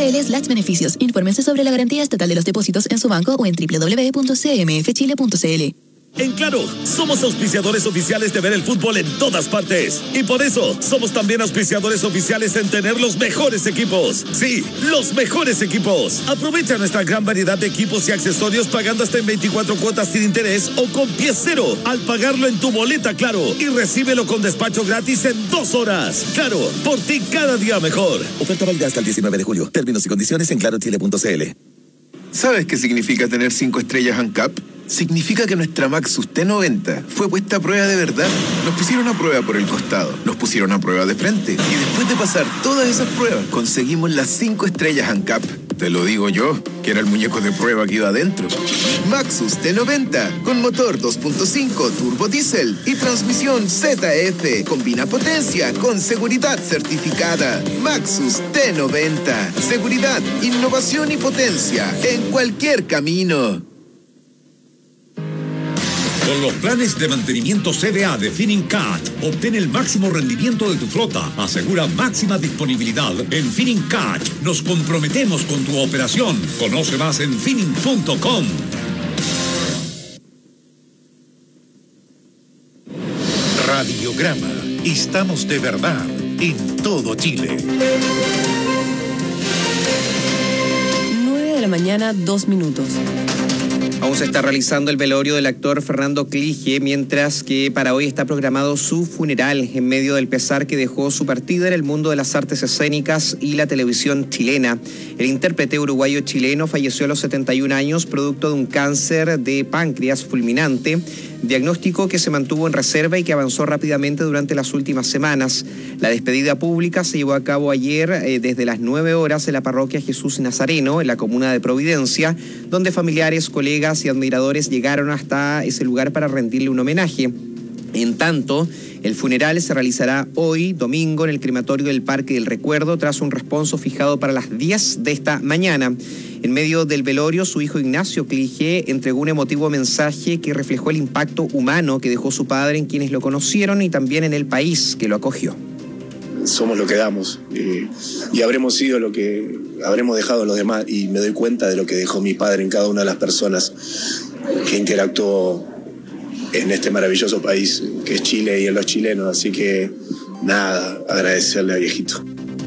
cmfchile.cl/beneficios. Infórmense sobre la garantía estatal de los depósitos en su banco o en www.cmfchile.cl. En Claro, somos auspiciadores oficiales de ver el fútbol en todas partes. Y por eso, somos también auspiciadores oficiales en tener los mejores equipos. Sí, los mejores equipos. Aprovecha nuestra gran variedad de equipos y accesorios pagando hasta en 24 cuotas sin interés o con pie cero al pagarlo en tu boleta Claro. Y recíbelo con despacho gratis en 2 horas. Claro, por ti cada día mejor. Oferta válida hasta el 19 de julio. Términos y condiciones en clarochile.cl. ¿Sabes qué significa tener 5 estrellas ANCAP? Significa que nuestra Maxus T90 fue puesta a prueba de verdad. Nos pusieron a prueba por el costado, nos pusieron a prueba de frente. Y después de pasar todas esas pruebas, conseguimos las 5 estrellas ANCAP. Te lo digo yo, que era el muñeco de prueba que iba adentro. Maxus T90, con motor 2.5 turbo diésel y transmisión ZF. Combina potencia con seguridad certificada. Maxus T90. Seguridad, innovación y potencia en cualquier camino. Con los planes de mantenimiento CDA de Finincat, obtén el máximo rendimiento de tu flota. Asegura máxima disponibilidad. En Finincat nos comprometemos con tu operación. Conoce más en finin.com. Radiograma. Estamos de verdad en todo Chile. 9 de la mañana, 2 minutos. Aún se está realizando el velorio del actor Fernando Clige, mientras que para hoy está programado su funeral en medio del pesar que dejó su partida en el mundo de las artes escénicas y la televisión chilena. El intérprete uruguayo-chileno falleció a los 71 años producto de un cáncer de páncreas fulminante, diagnóstico que se mantuvo en reserva y que avanzó rápidamente durante las últimas semanas. La despedida pública se llevó a cabo ayer desde las 9 horas en la parroquia Jesús Nazareno, en la comuna de Providencia, donde familiares, colegas y admiradores llegaron hasta ese lugar para rendirle un homenaje. En tanto, el funeral se realizará hoy, domingo, en el crematorio del Parque del Recuerdo, tras un responso fijado para las 10 de esta mañana. En medio del velorio, su hijo Ignacio Clige entregó un emotivo mensaje que reflejó el impacto humano que dejó su padre en quienes lo conocieron y también en el país que lo acogió. Somos lo que damos y habremos sido lo que habremos dejado a los demás, y me doy cuenta de lo que dejó mi padre en cada una de las personas que interactuó en este maravilloso país que es Chile y en los chilenos. Así que nada, agradecerle a viejito.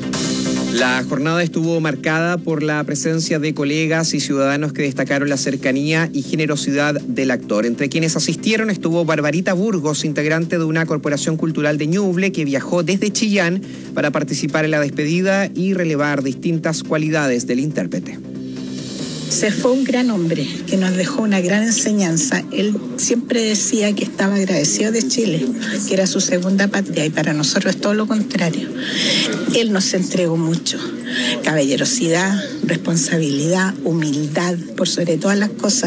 La jornada estuvo marcada por la presencia de colegas y ciudadanos que destacaron la cercanía y generosidad del actor. Entre quienes asistieron estuvo Barbarita Burgos, integrante de una corporación cultural de Ñuble, que viajó desde Chillán para participar en la despedida y relevar distintas cualidades del intérprete. Se fue un gran hombre que nos dejó una gran enseñanza. Él siempre decía que estaba agradecido de Chile, que era su segunda patria, y para nosotros es todo lo contrario. Él nos entregó mucho: caballerosidad, responsabilidad, humildad, por sobre todas las cosas.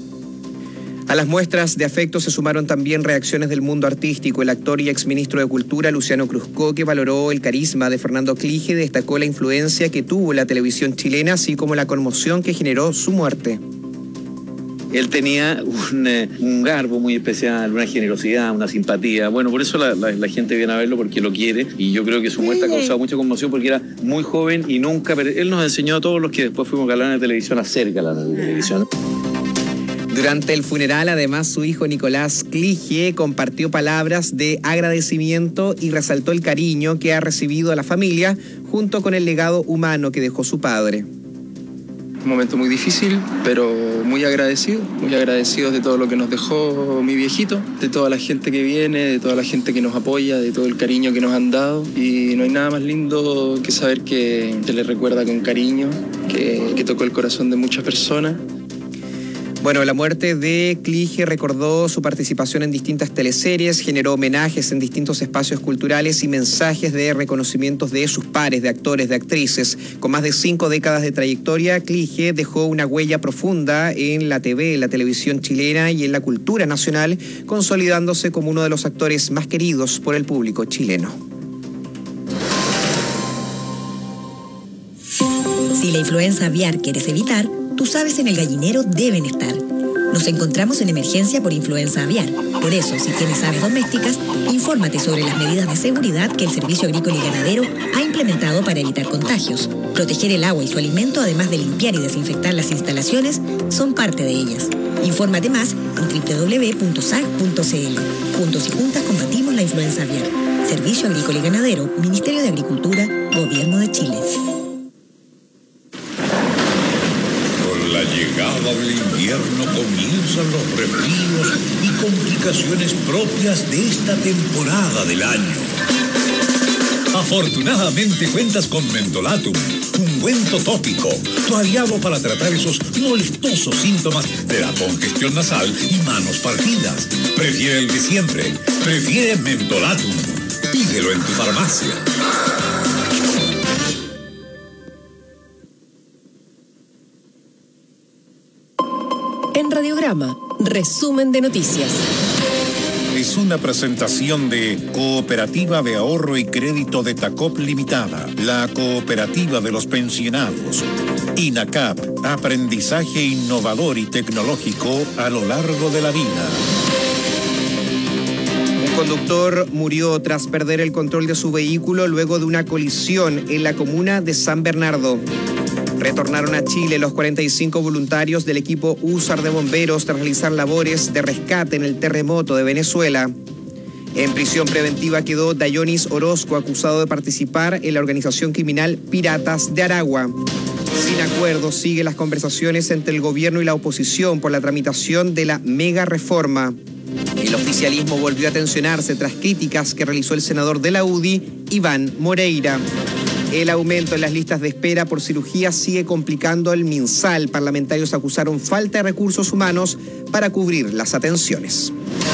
A las muestras de afecto se sumaron también reacciones del mundo artístico. El actor y exministro de Cultura, Luciano Cruzco, que valoró el carisma de Fernando Clige, destacó la influencia que tuvo la televisión chilena, así como la conmoción que generó su muerte. Él tenía un garbo muy especial, una generosidad, una simpatía. Bueno, por eso la gente viene a verlo, porque lo quiere. Y yo creo que su muerte ha causado mucha conmoción porque era muy joven y nunca... Él nos enseñó a todos los que después fuimos galanes de televisión a ser galanes de televisión. Durante el funeral, además, su hijo Nicolás Clige compartió palabras de agradecimiento y resaltó el cariño que ha recibido a la familia junto con el legado humano que dejó su padre. Un momento muy difícil, pero muy agradecidos de todo lo que nos dejó mi viejito, de toda la gente que viene, de toda la gente que nos apoya, de todo el cariño que nos han dado. Y no hay nada más lindo que saber que se le recuerda con cariño, que tocó el corazón de muchas personas. Bueno, la muerte de Clige recordó su participación en distintas teleseries, generó homenajes en distintos espacios culturales y mensajes de reconocimientos de sus pares, de actores, de actrices. Con más de 5 décadas de trayectoria, Clige dejó una huella profunda en la TV, en la televisión chilena y en la cultura nacional, consolidándose como uno de los actores más queridos por el público chileno. Si la influenza aviar quieres evitar, tus aves en el gallinero deben estar. Nos encontramos en emergencia por influenza aviar. Por eso, si tienes aves domésticas, infórmate sobre las medidas de seguridad que el Servicio Agrícola y Ganadero ha implementado para evitar contagios. Proteger el agua y su alimento, además de limpiar y desinfectar las instalaciones, son parte de ellas. Infórmate más en www.sag.cl. Juntos y juntas combatimos la influenza aviar. Servicio Agrícola y Ganadero, Ministerio de Agricultura, Gobierno de Chile. Con la llegada del invierno comienzan los resfríos y complicaciones propias de esta temporada del año. Afortunadamente cuentas con Mentolatum, ungüento tópico, tu aliado para tratar esos molestosos síntomas de la congestión nasal y manos partidas. Prefiere el de siempre, prefiere Mentolatum. Pídelo en tu farmacia. En Radiograma, resumen de noticias. Es una presentación de Cooperativa de Ahorro y Crédito de Tacop Limitada, la cooperativa de los pensionados. INACAP, aprendizaje innovador y tecnológico a lo largo de la vida. Un conductor murió tras perder el control de su vehículo luego de una colisión en la comuna de San Bernardo. Retornaron a Chile los 45 voluntarios del equipo USAR de bomberos tras realizar labores de rescate en el terremoto de Venezuela. En prisión preventiva quedó Dayonis Orozco, acusado de participar en la organización criminal Piratas de Aragua. Sin acuerdo, siguen las conversaciones entre el gobierno y la oposición por la tramitación de la mega reforma. El oficialismo volvió a tensionarse tras críticas que realizó el senador de la UDI, Iván Moreira. El aumento en las listas de espera por cirugía sigue complicando el MinSal. Parlamentarios acusaron falta de recursos humanos para cubrir las atenciones.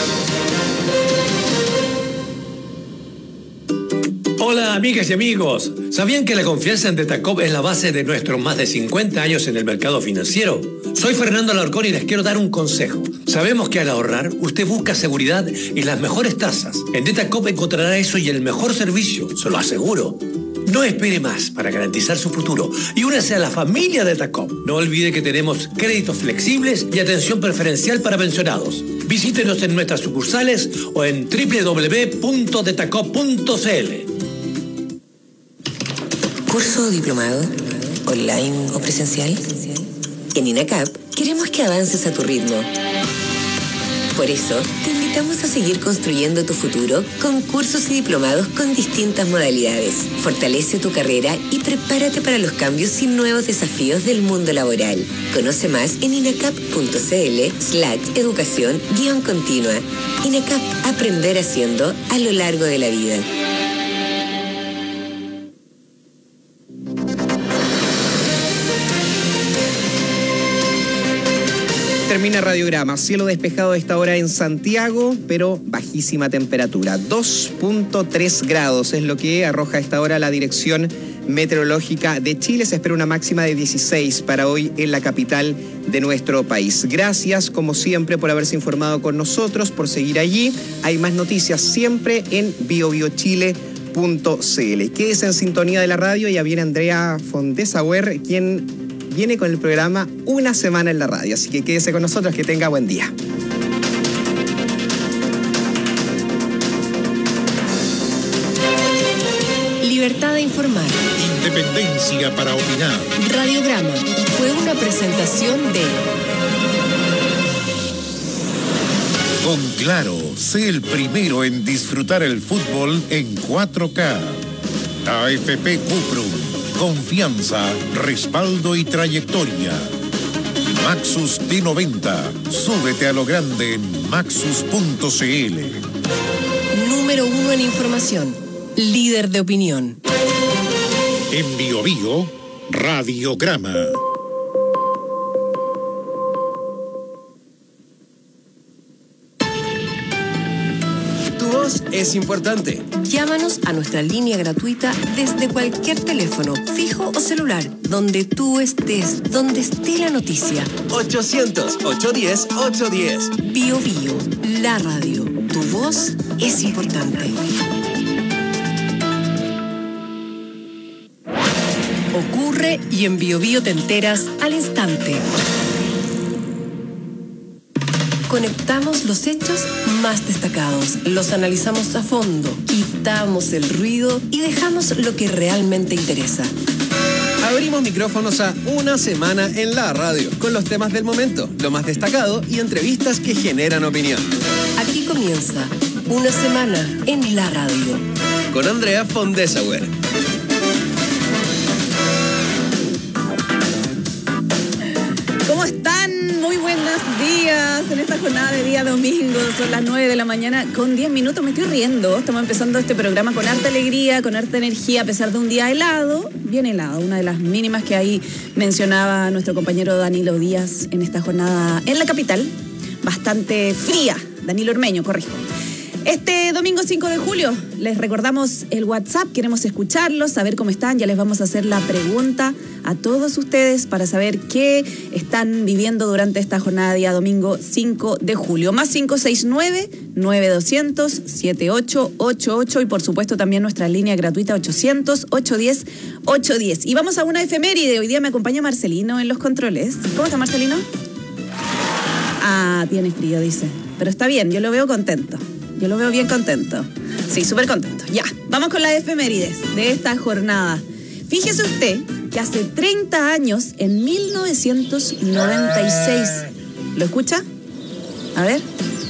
Hola amigas y amigos, ¿sabían que la confianza en Detacop es la base de nuestros más de 50 años en el mercado financiero? Soy Fernando Alarcón y les quiero dar un consejo. Sabemos que al ahorrar, usted busca seguridad y las mejores tasas. En Detacop encontrará eso y el mejor servicio, se lo aseguro. No espere más para garantizar su futuro y únase a la familia de Detacop. No olvide que tenemos créditos flexibles y atención preferencial para pensionados. Visítenos en nuestras sucursales o en www.detacop.cl. ¿Curso o diplomado? ¿Online o presencial? En INACAP queremos que avances a tu ritmo. Por eso, te invitamos a seguir construyendo tu futuro con cursos y diplomados con distintas modalidades. Fortalece tu carrera y prepárate para los cambios y nuevos desafíos del mundo laboral. Conoce más en inacap.cl/educación-continua. INACAP, aprender haciendo a lo largo de la vida. Termina Radiograma. Cielo despejado a esta hora en Santiago, pero bajísima temperatura. 2.3 grados es lo que arroja a esta hora la Dirección Meteorológica de Chile. Se espera una máxima de 16 para hoy en la capital de nuestro país. Gracias, como siempre, por haberse informado con nosotros, por seguir allí. Hay más noticias siempre en biobiochile.cl. Quédese en sintonía de la radio. Ya viene Andrea Fontesauer, quien viene con el programa Una Semana en la Radio. Así que quédese con nosotros, que tenga buen día. Libertad de informar. Independencia para opinar. Radiograma fue una presentación de... Con Claro, sé el primero en disfrutar el fútbol en 4K. AFP Cuprum. Confianza, respaldo y trayectoria. Maxus T90. Súbete a lo grande en maxus.cl. Número 1 en información. Líder de opinión. En Bio Bio, Radiograma. Es importante. Llámanos a nuestra línea gratuita desde cualquier teléfono, fijo o celular, donde tú estés, donde esté la noticia. 800-810-810. Bio Bio, la radio. Tu voz es importante. Ocurre y en Bio Bio te enteras al instante. Conectamos los hechos más destacados, los analizamos a fondo, quitamos el ruido y dejamos lo que realmente interesa. Abrimos micrófonos a Una Semana en la Radio, con los temas del momento, lo más destacado y entrevistas que generan opinión. Aquí comienza Una Semana en la Radio. Con Andrea Fondesauer. ¿Cómo están? Muy buenos días en esta jornada de día domingo. Son las 9 de la mañana con 10 minutos. Me estoy riendo. Estamos empezando este programa con harta alegría, con harta energía, a pesar de un día helado, bien helado. Una de las mínimas que ahí mencionaba nuestro compañero Danilo Díaz en esta jornada en la capital. Bastante fría. Danilo Ormeño, corrijo. Este domingo 5 de julio les recordamos el WhatsApp, queremos escucharlos, saber cómo están, ya les vamos a hacer la pregunta a todos ustedes para saber qué están viviendo durante esta jornada día domingo 5 de julio. Más 569-9200-7888 y por supuesto también nuestra línea gratuita 800-810-810. Y vamos a una efeméride, hoy día me acompaña Marcelino en los controles. ¿Cómo está Marcelino? Ah, tiene frío, dice, pero está bien, yo lo veo contento. Yo lo veo bien contento. Sí, súper contento. Ya, vamos con las efemérides de esta jornada. Fíjese usted que hace 30 años, en 1996, ¿lo escucha? A ver.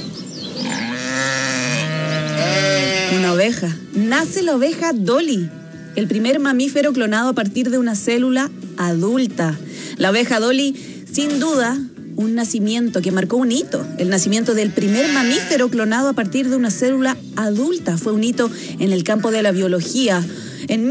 Una oveja. Nace la oveja Dolly, el primer mamífero clonado a partir de una célula adulta. La oveja Dolly, sin duda, un nacimiento que marcó un hito, el nacimiento del primer mamífero clonado a partir de una célula adulta. Fue un hito en el campo de la biología. En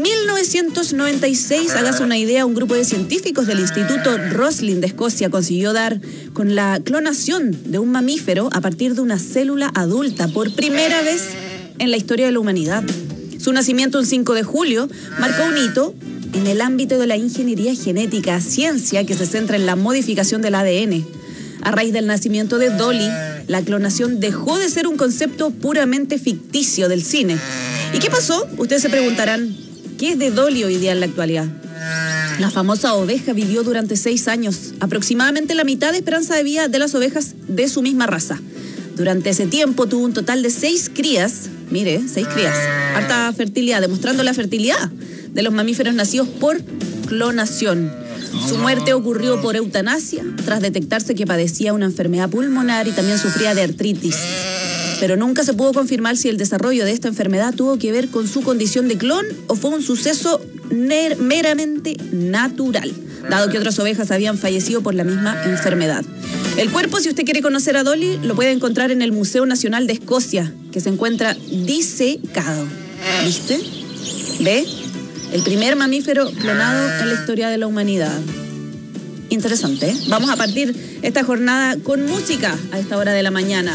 1996, hágase una idea, un grupo de científicos del Instituto Roslin de Escocia consiguió dar con la clonación de un mamífero a partir de una célula adulta por primera vez en la historia de la humanidad. Su nacimiento, un 5 de julio, marcó un hito en el ámbito de la ingeniería genética, ciencia que se centra en la modificación del ADN. A raíz del nacimiento de Dolly, la clonación dejó de ser un concepto puramente ficticio del cine. ¿Y qué pasó? Ustedes se preguntarán, ¿qué es de Dolly hoy día en la actualidad? La famosa oveja vivió durante 6 años, aproximadamente la mitad de esperanza de vida de las ovejas de su misma raza. Durante ese tiempo tuvo un total de 6 crías, mire, 6 crías, harta fertilidad, demostrando la fertilidad de los mamíferos nacidos por clonación. Su muerte ocurrió por eutanasia, tras detectarse que padecía una enfermedad pulmonar y también sufría de artritis. Pero nunca se pudo confirmar si el desarrollo de esta enfermedad tuvo que ver con su condición de clon o fue un suceso meramente natural, dado que otras ovejas habían fallecido por la misma enfermedad. El cuerpo, si usted quiere conocer a Dolly, lo puede encontrar en el Museo Nacional de Escocia, que se encuentra disecado. ¿Viste? ¿Ve? El primer mamífero clonado en la historia de la humanidad. Interesante, ¿eh? Vamos a partir esta jornada con música a esta hora de la mañana.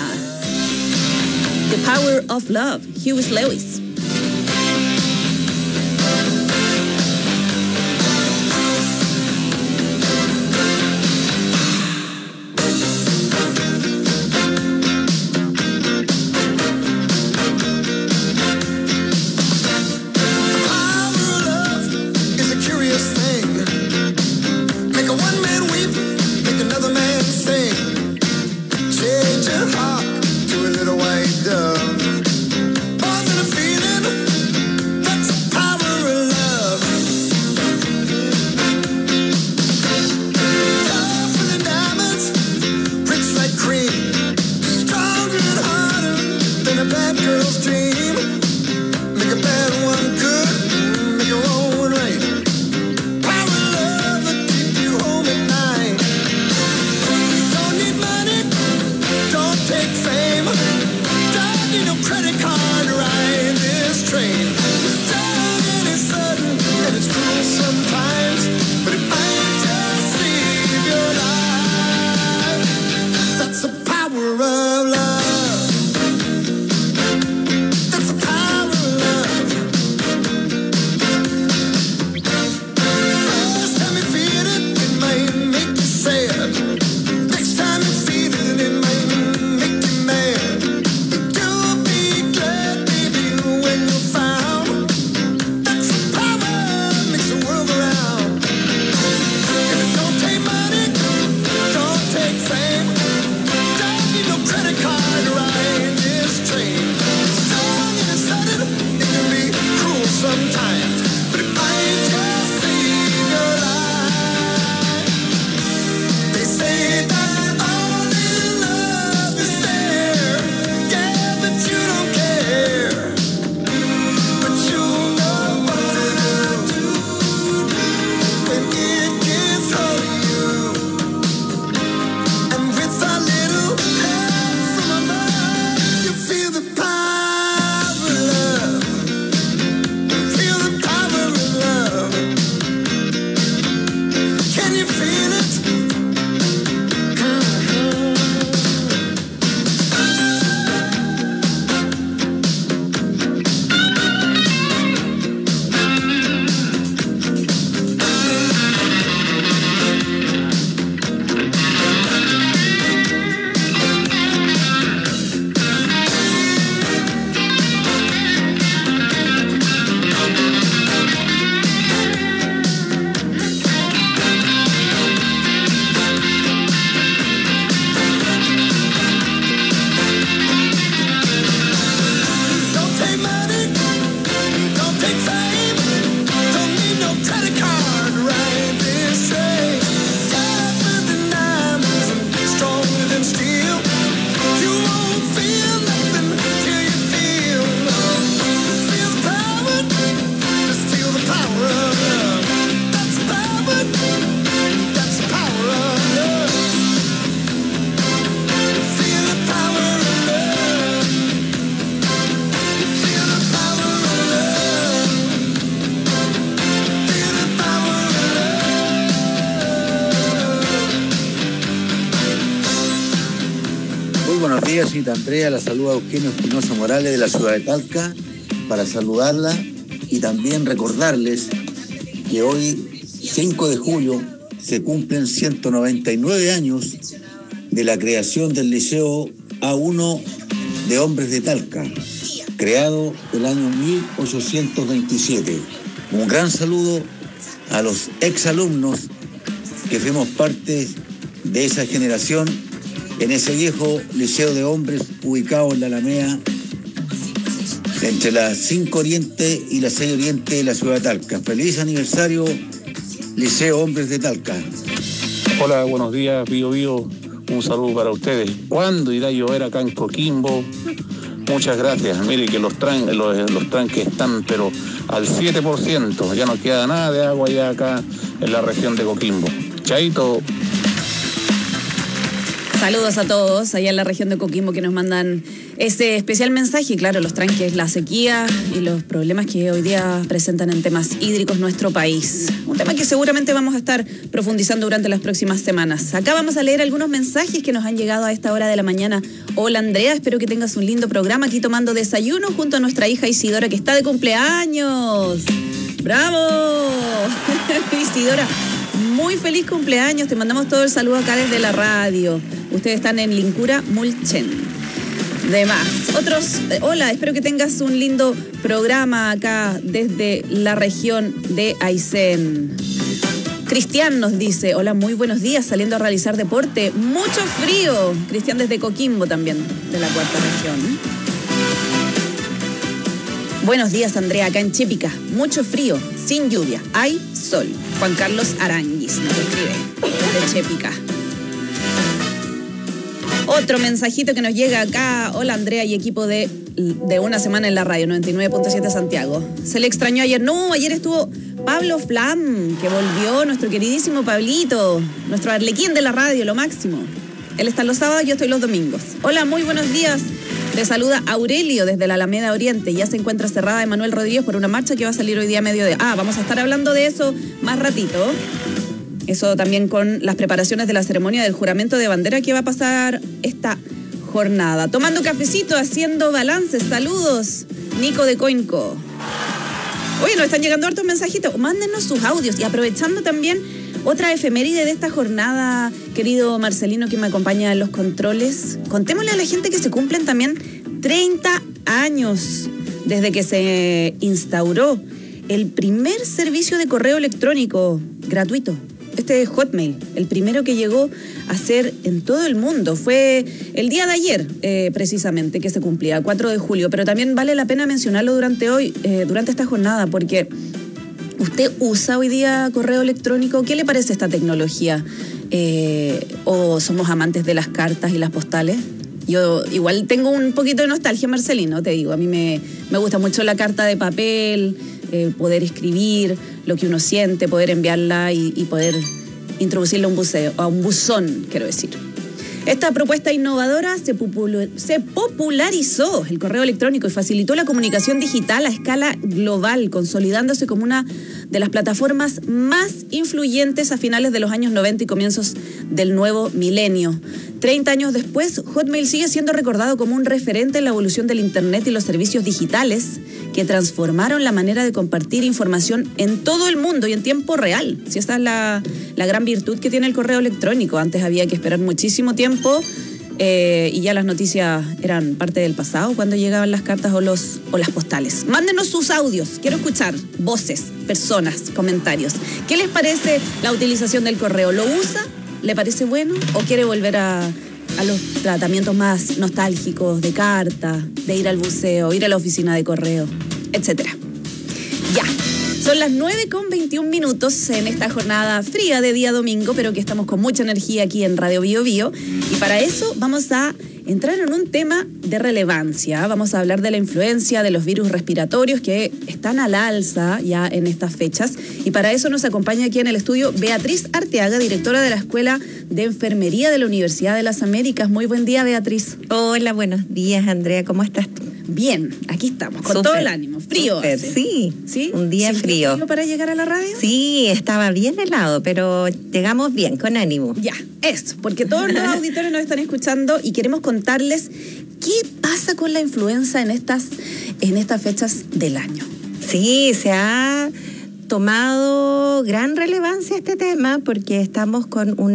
The Power of Love, Huey Lewis. Change your heart to a little white dove. More than a feeling. Señorita Andrea, la saluda Eugenio Espinosa Morales de la ciudad de Talca para saludarla y también recordarles que hoy, 5 de julio, se cumplen 199 años de la creación del Liceo A1 de Hombres de Talca, creado el año 1827. Un gran saludo a los exalumnos que fuimos parte de esa generación en ese viejo Liceo de Hombres ubicado en la Alameda entre la 5 Oriente y la 6 Oriente de la ciudad de Talca. Feliz aniversario, Liceo Hombres de Talca. Hola, buenos días, Bío Bío. Un saludo para ustedes. ¿Cuándo irá a llover acá en Coquimbo? Muchas gracias. Mire que los tranques están pero al 7%. Ya no queda nada de agua ya acá en la región de Coquimbo. Chaito. Saludos a todos allá en la región de Coquimbo que nos mandan ese especial mensaje. Claro, los tranques, la sequía y los problemas que hoy día presentan en temas hídricos nuestro país. Un tema que seguramente vamos a estar profundizando durante las próximas semanas. Acá vamos a leer algunos mensajes que nos han llegado a esta hora de la mañana. Hola Andrea, espero que tengas un lindo programa aquí tomando desayuno junto a nuestra hija Isidora que está de cumpleaños. ¡Bravo! Isidora, muy feliz cumpleaños. Te mandamos todo el saludo acá desde la radio. Ustedes están en Lincura, Mulchen. De más. Otros, hola, espero que tengas un lindo programa acá desde la región de Aysén. Cristian nos dice, hola, muy buenos días, saliendo a realizar deporte. Mucho frío. Cristian desde Coquimbo también, de la cuarta región. Buenos días, Andrea, acá en Chépica. Mucho frío, sin lluvia, hay sol. Juan Carlos Aranguis nos escribe desde Chépica. Otro mensajito que nos llega acá. Hola Andrea y equipo de Una Semana en la Radio, 99.7 Santiago. Se le extrañó ayer. No, ayer estuvo Pablo Flam, que volvió, nuestro queridísimo Pablito, nuestro arlequín de la radio, lo máximo. Él está los sábados, yo estoy los domingos. Hola, muy buenos días. Te saluda Aurelio desde la Alameda Oriente. Ya se encuentra cerrada Emanuel Rodríguez por una marcha que va a salir hoy día a mediodía. Vamos a estar hablando de eso más ratito. Eso también con las preparaciones de la ceremonia del juramento de bandera que va a pasar esta jornada. Tomando cafecito, haciendo balances. Saludos, Nico de Coinco. Oye, nos están llegando hartos mensajitos. Mándenos sus audios. Y aprovechando también otra efeméride de esta jornada, querido Marcelino, que me acompaña en los controles. Contémosle a la gente que se cumplen también 30 años desde que se instauró el primer servicio de correo electrónico gratuito. Este es Hotmail, el primero que llegó a ser en todo el mundo. Fue el día de ayer, precisamente, que se cumplía, 4 de julio. Pero también vale la pena mencionarlo durante esta jornada, porque ¿usted usa hoy día correo electrónico? ¿Qué le parece esta tecnología? ¿O somos amantes de las cartas y las postales? Yo igual tengo un poquito de nostalgia, Marcelino, te digo. A mí me gusta mucho la carta de papel, poder escribir lo que uno siente, poder enviarla y poder introducirla a un buzón, quiero decir. Esta propuesta innovadora se popularizó el correo electrónico y facilitó la comunicación digital a escala global, consolidándose como una de las plataformas más influyentes a finales de los años 90 y comienzos del nuevo milenio. 30 años después, Hotmail sigue siendo recordado como un referente en la evolución del Internet y los servicios digitales que transformaron la manera de compartir información en todo el mundo y en tiempo real. Si esa es la gran virtud que tiene el correo electrónico. Antes había que esperar muchísimo tiempo y ya las noticias eran parte del pasado cuando llegaban las cartas o las postales. Mándenos sus audios, quiero escuchar voces, personas, comentarios. ¿Qué les parece la utilización del correo? ¿Lo usa? ¿Le parece bueno? ¿O quiere volver a los tratamientos más nostálgicos de carta, de ir al buceo, ir a la oficina de correo, etcétera? Ya, son las 9:21 en esta jornada fría de día domingo, pero que estamos con mucha energía aquí en Radio Bio Bio. Y para eso vamos a entrar en un tema de relevancia. Vamos a hablar de la influencia de los virus respiratorios que están al alza ya en estas fechas. Y para eso nos acompaña aquí en el estudio Beatriz Arteaga, directora de la Escuela de Enfermería de la Universidad de las Américas. Muy buen día, Beatriz. Hola, buenos días, Andrea. ¿Cómo estás tú? Bien, aquí estamos, con todo el ánimo. Frío hace. Sí, un día frío. ¿Frío para llegar a la radio? Sí, estaba bien helado, pero llegamos bien, con ánimo. Ya, eso, porque todos los auditores nos están escuchando y queremos contarles qué pasa con la influenza en estas fechas del año. Sí, se ha tomado gran relevancia este tema porque estamos con un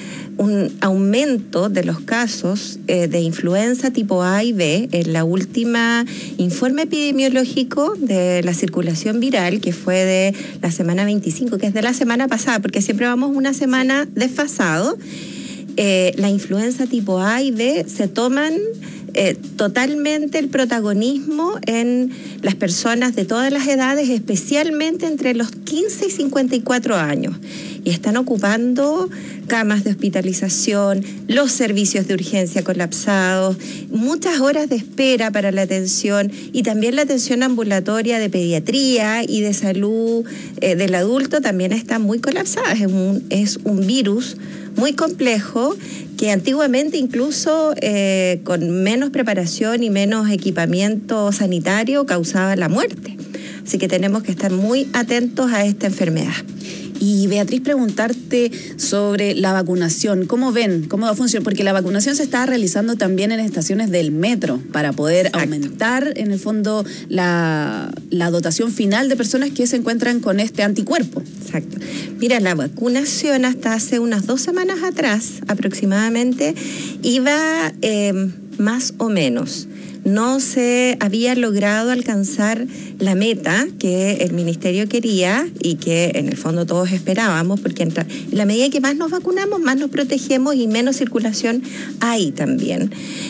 aumento de los casos de influenza tipo A y B. En la última informe epidemiológico de la circulación viral, que fue de la semana 25, que es de la semana pasada, porque siempre vamos una semana desfasado, la influenza tipo A y B se toman totalmente el protagonismo en las personas de todas las edades, especialmente entre los 15 y 54 años. Y están ocupando camas de hospitalización, los servicios de urgencia colapsados, muchas horas de espera para la atención y también la atención ambulatoria de pediatría y de salud del adulto también está muy colapsada. Es un virus muy complejo que antiguamente incluso con menos preparación y menos equipamiento sanitario causaba la muerte. Así que tenemos que estar muy atentos a esta enfermedad. Y Beatriz, preguntarte sobre la vacunación. ¿Cómo ven? ¿Cómo va a funcionar? Porque la vacunación se está realizando también en estaciones del metro para poder aumentar, en el fondo, la dotación final de personas que se encuentran con este anticuerpo. Exacto. Mira, la vacunación hasta hace unas 2 semanas atrás, aproximadamente, iba más o menos. No se había logrado alcanzar la meta que el ministerio quería y que en el fondo todos esperábamos, porque en la medida que más nos vacunamos, más nos protegemos y menos circulación hay también.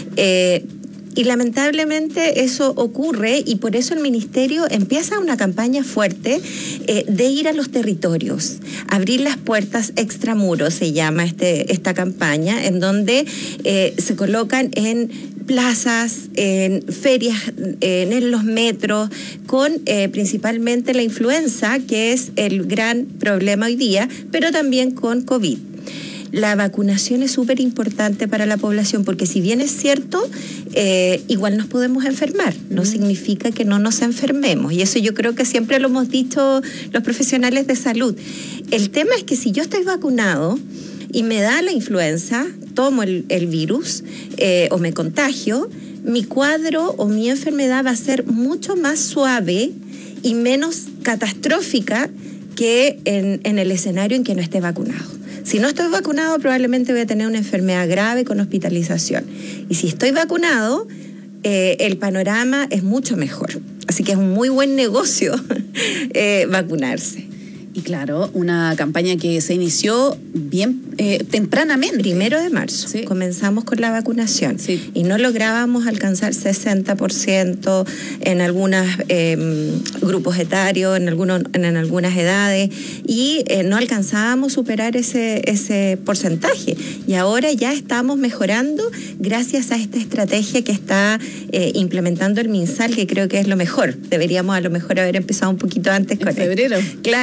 Y lamentablemente eso ocurre y por eso el ministerio empieza una campaña fuerte de ir a los territorios, abrir las puertas extramuros, se llama esta campaña, en donde se colocan en plazas, en ferias, en los metros, con principalmente la influenza, que es el gran problema hoy día, pero también con COVID. La vacunación es súper importante para la población porque si bien es cierto, igual nos podemos enfermar, no significa que no nos enfermemos y eso yo creo que siempre lo hemos dicho los profesionales de salud. El tema es que si yo estoy vacunado y me da la influenza, tomo el virus o me contagio, mi cuadro o mi enfermedad va a ser mucho más suave y menos catastrófica que en el escenario en que no esté vacunado. Si no estoy vacunado, probablemente voy a tener una enfermedad grave con hospitalización. Y si estoy vacunado, el panorama es mucho mejor. Así que es un muy buen negocio vacunarse. Y claro, una campaña que se inició bien tempranamente. 1 de marzo. Sí. Comenzamos con la vacunación. Sí. Y no lográbamos alcanzar 60% en algunos grupos etarios, en algunas edades, y no alcanzábamos superar ese porcentaje. Y ahora ya estamos mejorando gracias a esta estrategia que está implementando el MinSal, que creo que es lo mejor. Deberíamos a lo mejor haber empezado un poquito antes con febrero. Claro.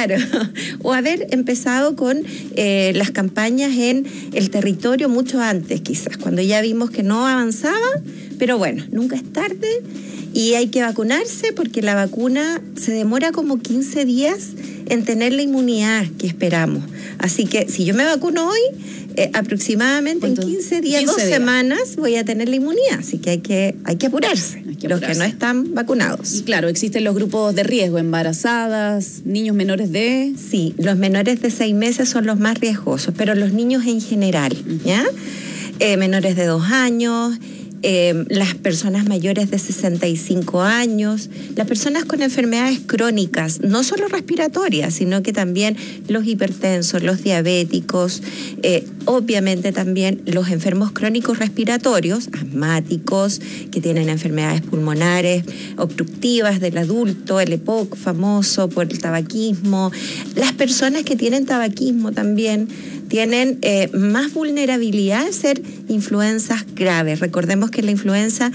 o haber empezado con las campañas en el territorio mucho antes, quizás, cuando ya vimos que no avanzaba, pero bueno, nunca es tarde y hay que vacunarse porque la vacuna se demora como 15 días en tener la inmunidad que esperamos. Así que si yo me vacuno hoy, aproximadamente en 15 días, 2 semanas, voy a tener la inmunidad. Así que hay que apurarse, los que no están vacunados. Y claro, existen los grupos de riesgo, embarazadas, niños menores de... Sí, los menores de 6 meses son los más riesgosos, pero los niños en general, ¿ya? Menores de 2 años... las personas mayores de 65 años, las personas con enfermedades crónicas, no solo respiratorias, sino que también los hipertensos, los diabéticos, obviamente también los enfermos crónicos respiratorios, asmáticos, que tienen enfermedades pulmonares obstructivas del adulto, el EPOC famoso por el tabaquismo, las personas que tienen tabaquismo también tienen más vulnerabilidad a ser influencias graves. Recordemos que la influenza,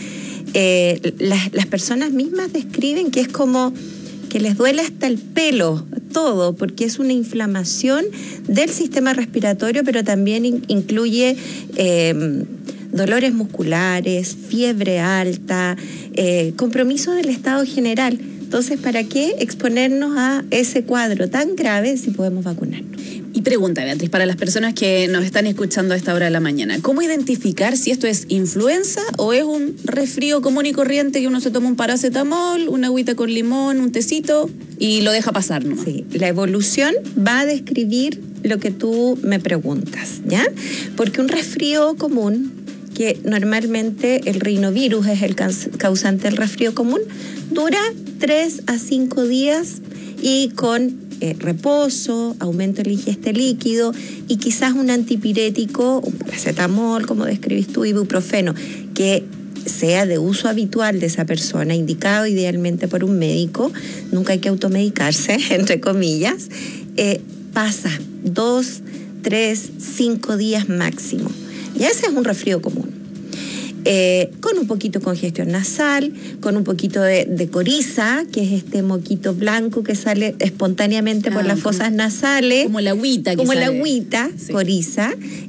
las personas mismas describen que es como que les duele hasta el pelo, todo, porque es una inflamación del sistema respiratorio, pero también incluye dolores musculares, fiebre alta, compromiso del estado general. Entonces, ¿para qué exponernos a ese cuadro tan grave si podemos vacunarnos? Y pregunta, Beatriz, para las personas que nos están escuchando a esta hora de la mañana, ¿cómo identificar si esto es influenza o es un resfrío común y corriente que uno se toma un paracetamol, una agüita con limón, un tecito y lo deja pasar nomás? Sí, la evolución va a describir lo que tú me preguntas, ¿ya? Porque un resfrío común, que normalmente el rinovirus es el causante del resfrío común, dura 3 a 5 días y con reposo, aumento de la ingesta líquido y quizás un antipirético, un paracetamol, como describís tú, ibuprofeno, que sea de uso habitual de esa persona, indicado idealmente por un médico, nunca hay que automedicarse, entre comillas, pasa 2, 3, 5 días máximo. Y ese es un resfrío común. Con un poquito de congestión nasal, con un poquito de coriza, que es este moquito blanco que sale espontáneamente por las fosas nasales. Como la agüita. Como la agüita, sí. Coriza.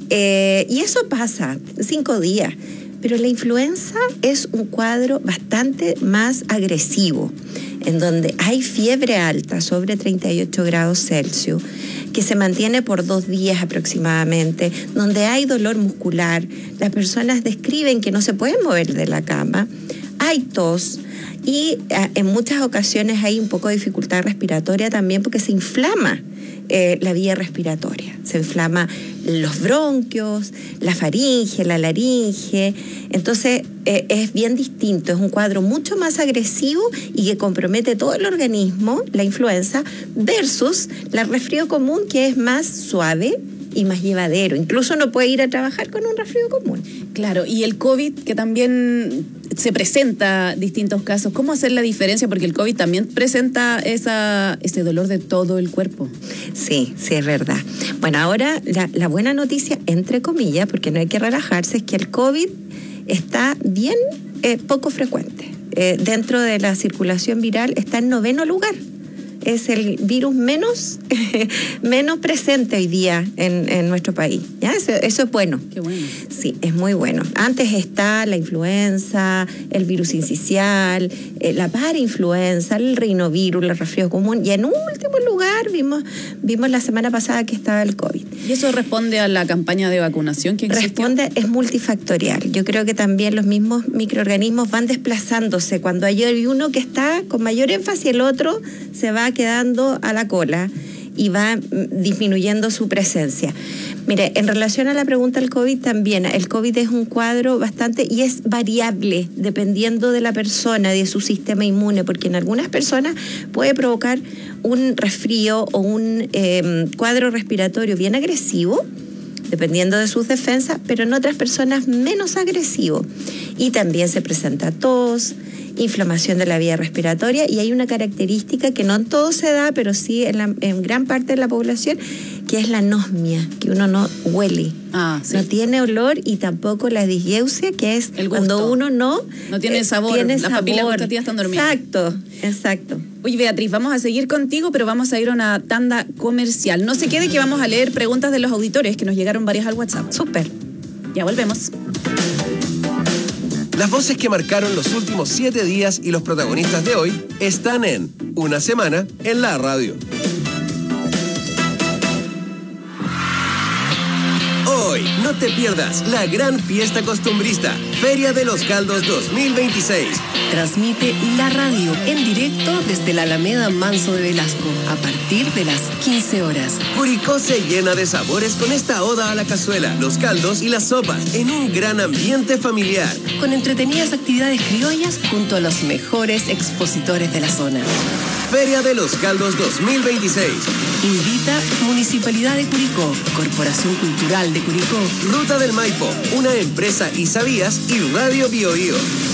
Y eso pasa 5 días. Pero la influenza es un cuadro bastante más agresivo, en donde hay fiebre alta, sobre 38 grados Celsius, que se mantiene por 2 días aproximadamente, donde hay dolor muscular, las personas describen que no se pueden mover de la cama, hay tos y en muchas ocasiones hay un poco de dificultad respiratoria también porque se inflama la vía respiratoria, se inflama los bronquios, la faringe, la laringe, entonces es bien distinto, es un cuadro mucho más agresivo y que compromete todo el organismo, la influenza, versus la resfrío común que es más suave y más llevadero. Incluso uno puede ir a trabajar con un resfrío común. Claro, y el COVID, que también se presenta distintos casos. ¿Cómo hacer la diferencia? Porque el COVID también presenta ese dolor de todo el cuerpo. Sí, sí, es verdad. Bueno, ahora la buena noticia, entre comillas, porque no hay que relajarse, es que el COVID está bien poco frecuente. Dentro de la circulación viral está en 9º lugar. Es el virus menos presente hoy día en nuestro país. ¿Ya? Eso es bueno. Qué bueno. Sí, es muy bueno. Antes está la influenza, el virus sincicial, la parainfluenza, el rinovirus, el resfrío común. Y en último lugar vimos la semana pasada que estaba el COVID. ¿Y eso responde a la campaña de vacunación que existió? Responde, es multifactorial. Yo creo que también los mismos microorganismos van desplazándose. Cuando hay uno que está con mayor énfasis, el otro se va quedando a la cola y va disminuyendo su presencia. Mire, en relación a la pregunta del COVID también, el COVID es un cuadro bastante, y es variable dependiendo de la persona, de su sistema inmune, porque en algunas personas puede provocar un resfrío o un cuadro respiratorio bien agresivo, dependiendo de sus defensas, pero en otras personas menos agresivo. Y también se presenta tos, inflamación de la vía respiratoria, y hay una característica que no en todo se da, pero sí en gran parte de la población, que es la anosmia, que uno no huele. Sí. No tiene olor, y tampoco la disgeusia, que es cuando uno no tiene sabor, tiene las sabor. papilas gustativas están dormidas. Exacto. Oye, Beatriz, vamos a seguir contigo, pero vamos a ir a una tanda comercial. No se quede que vamos a leer preguntas de los auditores, que nos llegaron varias al WhatsApp. Súper. Ya volvemos. Las voces que marcaron los últimos 7 días y los protagonistas de hoy están en Una Semana en la Radio. Hoy, no te pierdas la gran fiesta costumbrista, Feria de los Caldos 2026. Transmite la radio en directo desde la Alameda Manso de Velasco a partir de las 15 horas. Curicó se llena de sabores con esta oda a la cazuela, los caldos y las sopas en un gran ambiente familiar. Con entretenidas actividades criollas junto a los mejores expositores de la zona. Feria de los Caldos 2026. Invita Municipalidad de Curicó, Corporación Cultural de Curicó, Ruta del Maipo, una empresa Isavías y Radio Biobío.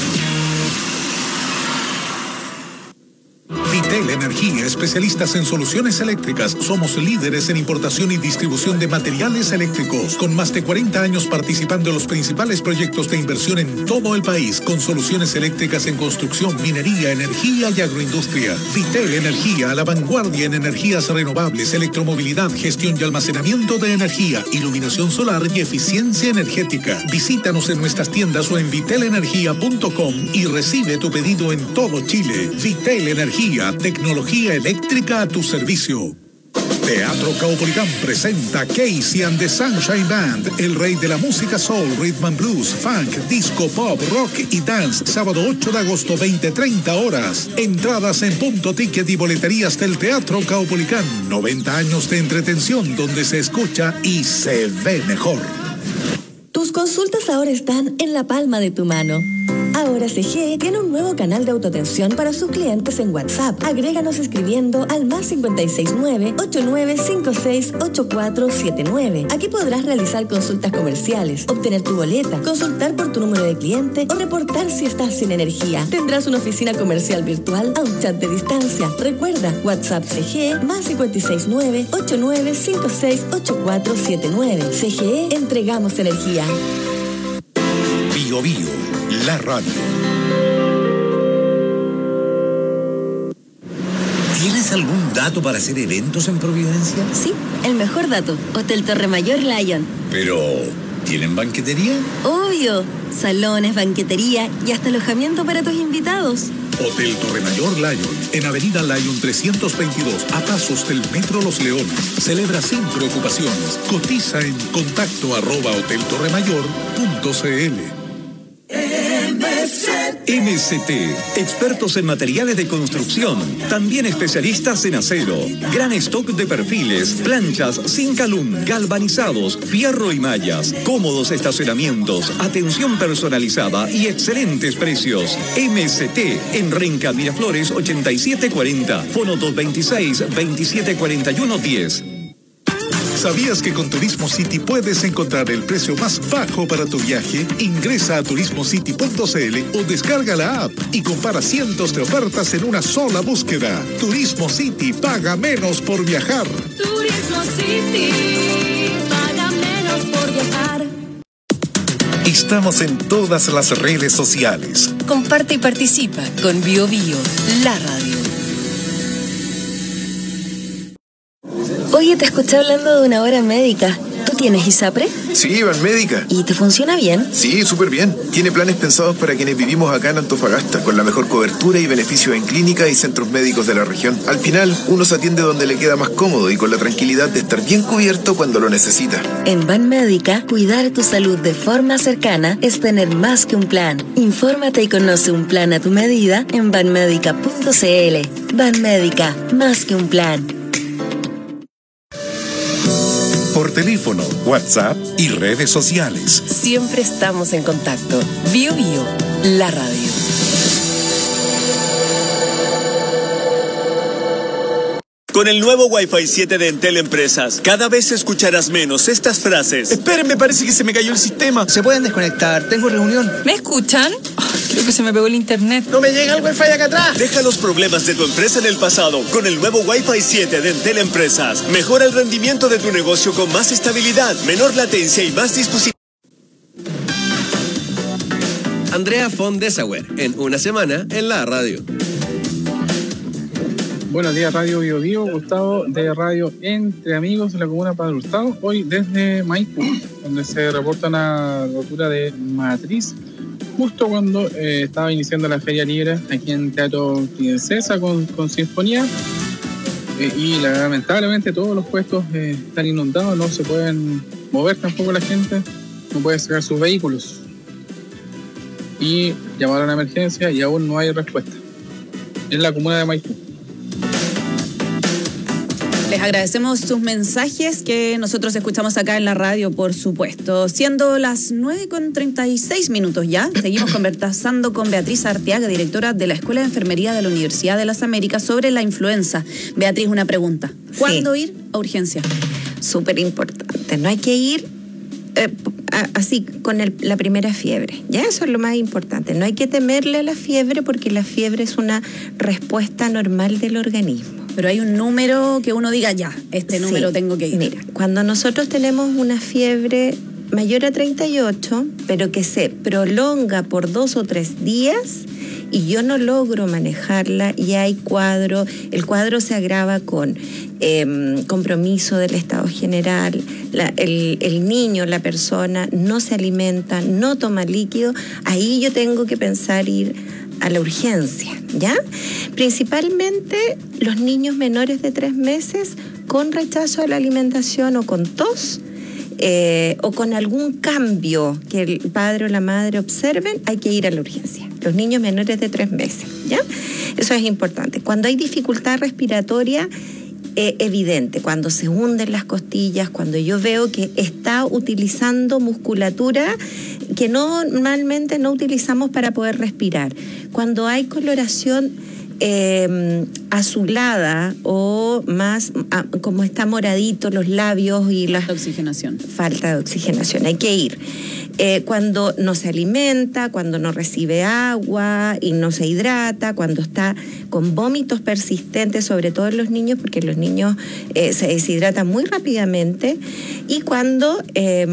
Vitel Energía, especialistas en soluciones eléctricas. Somos líderes en importación y distribución de materiales eléctricos, con más de 40 años participando en los principales proyectos de inversión en todo el país, con soluciones eléctricas en construcción, minería, energía y agroindustria. Vitel Energía, a la vanguardia en energías renovables, electromovilidad, gestión y almacenamiento de energía, iluminación solar y eficiencia energética. Visítanos en nuestras tiendas o en vitelenergia.com y recibe tu pedido en todo Chile. Vitel Energía, tecnología eléctrica a tu servicio. Teatro Caupolicán presenta Casey and the Sunshine Band, el rey de la música soul, rhythm and blues, funk, disco, pop, rock y dance, sábado 8 de agosto, 20-30 horas. Entradas en Punto Ticket y boleterías del Teatro Caupolicán. 90 años de entretención donde se escucha y se ve mejor. Tus consultas ahora están en la palma de tu mano. Ahora CGE tiene un nuevo canal de autoatención para sus clientes en WhatsApp. Agréganos escribiendo al +569 8956 8479. Aquí podrás realizar consultas comerciales, obtener tu boleta, consultar por tu número de cliente o reportar si estás sin energía. Tendrás una oficina comercial virtual a un chat de distancia. Recuerda, WhatsApp CGE +569 8956 8479. CGE, entregamos energía. Bio Bio, la radio. ¿Tienes algún dato para hacer eventos en Providencia? Sí, el mejor dato. Hotel Torre Mayor Lion. Pero, ¿tienen banquetería? Obvio. Salones, banquetería y hasta alojamiento para tus invitados. Hotel Torre Mayor Lion, en Avenida Lion 322, a pasos del Metro Los Leones. Celebra sin preocupaciones. Cotiza en contacto@hoteltorremayor.cl. MST, expertos en materiales de construcción, también especialistas en acero. Gran stock de perfiles, planchas, Zincalum, galvanizados, fierro y mallas, cómodos estacionamientos, atención personalizada y excelentes precios. MST, en Renca Miraflores 8740, fono 226-2741-10. ¿Sabías que con Turismo City puedes encontrar el precio más bajo para tu viaje? Ingresa a turismocity.cl o descarga la app y compara cientos de ofertas en una sola búsqueda. Turismo City, paga menos por viajar. Turismo City, paga menos por viajar. Estamos en todas las redes sociales. Comparte y participa con Bio Bio, la radio. Oye, te escuché hablando de una hora médica. ¿Tú tienes ISAPRE? Sí, Banmédica. ¿Y te funciona bien? Sí, súper bien. Tiene planes pensados para quienes vivimos acá en Antofagasta, con la mejor cobertura y beneficios en clínicas y centros médicos de la región. Al final, uno se atiende donde le queda más cómodo y con la tranquilidad de estar bien cubierto cuando lo necesita. En Banmédica, cuidar tu salud de forma cercana es tener más que un plan. Infórmate y conoce un plan a tu medida en banmédica.cl. Banmédica, más que un plan. Por teléfono, WhatsApp y redes sociales. Siempre estamos en contacto. Bio Bio, la radio. Con el nuevo Wi-Fi 7 de Entel Empresas, cada vez escucharás menos estas frases. Esperen, parece que se me cayó el sistema. ¿Se pueden desconectar? Tengo reunión. ¿Me escuchan? Creo que se me pegó el internet. ¡No me llega el Wi-Fi acá atrás! Deja los problemas de tu empresa en el pasado con el nuevo Wi-Fi 7 de Entel Empresas. Mejora el rendimiento de tu negocio con más estabilidad, menor latencia y más dispositivos. Andrea von Dessauer, en Una Semana en la radio. Buenos días, Radio Bio Bio, Gustavo de Radio Entre Amigos en la comuna de Padre Hurtado. Hoy desde Maipú, donde se reporta una rotura de matriz justo cuando estaba iniciando la Feria Libre aquí en Teatro Princesa con Sinfonía. Y lamentablemente todos los puestos están inundados, no se pueden mover tampoco la gente, no puede sacar sus vehículos. Y llamaron a emergencia y aún no hay respuesta. En la comuna de Maipú. Les agradecemos sus mensajes que nosotros escuchamos acá en la radio, por supuesto. Siendo las 9:36 ya, seguimos conversando con Beatriz Arteaga, directora de la Escuela de Enfermería de la Universidad de las Américas, sobre la influenza. Beatriz, una pregunta. ¿Cuándo ir a urgencia? Súper importante. No hay que ir así con la primera fiebre. Ya eso es lo más importante. No hay que temerle a la fiebre porque la fiebre es una respuesta normal del organismo. Pero hay un número que uno diga, ya, este número tengo que ir. Mira, cuando nosotros tenemos una fiebre mayor a 38, pero que se prolonga por 2 o 3 días y yo no logro manejarla y hay cuadro, el cuadro se agrava con compromiso del estado general, el niño, la persona no se alimenta, no toma líquido, ahí yo tengo que pensar ir a la urgencia, ¿ya? Principalmente los niños menores de 3 meses con rechazo a la alimentación o con tos o con algún cambio que el padre o la madre observen, hay que ir a la urgencia. Los niños menores de 3 meses, ¿ya? Eso es importante. Cuando hay dificultad respiratoria evidente, cuando se hunden las costillas, cuando yo veo que está utilizando musculatura que normalmente no utilizamos para poder respirar, cuando hay coloración azulada o más como está moradito los labios y la falta de oxigenación, hay que ir. Cuando no se alimenta, cuando no recibe agua y no se hidrata, cuando está con vómitos persistentes, sobre todo en los niños, porque los niños se deshidratan muy rápidamente, y cuando